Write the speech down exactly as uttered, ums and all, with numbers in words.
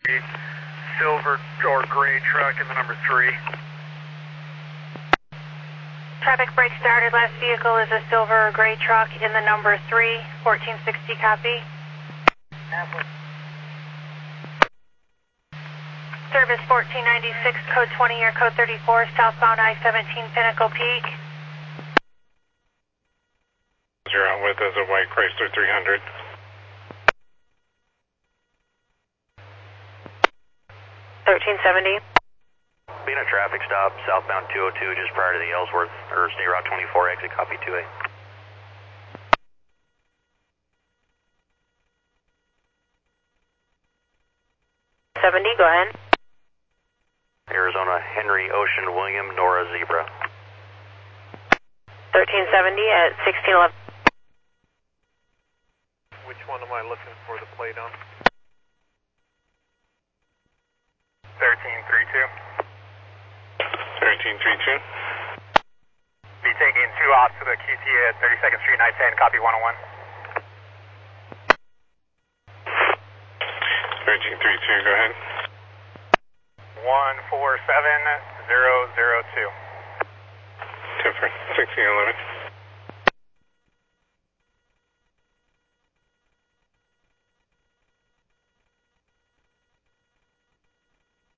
Silver or gray truck in the number three. Traffic break started. Last vehicle is a silver or gray truck in the number three. fourteen sixty, copy. Service fourteen ninety-six, code twenty or code thirty-four, southbound I seventeen, Pinnacle Peak. You're out with as a white Chrysler three hundred. thirteen seventy. Being a traffic stop, southbound two oh two, just prior to the Ellsworth, or near Route twenty-four, exit copy two A. seventy, go ahead. Arizona, Henry, Ocean, William, Nora, Zebra. thirteen seventy at sixteen eleven. Which one am I looking for the plate on? thirteen thirty-two. thirteen thirty-two. Be taking two off to the Q T at thirty-second Street, nine ten, copy one oh one. thirteen thirty-two, go ahead. one four seven zero zero two. Different, sixteen eleven.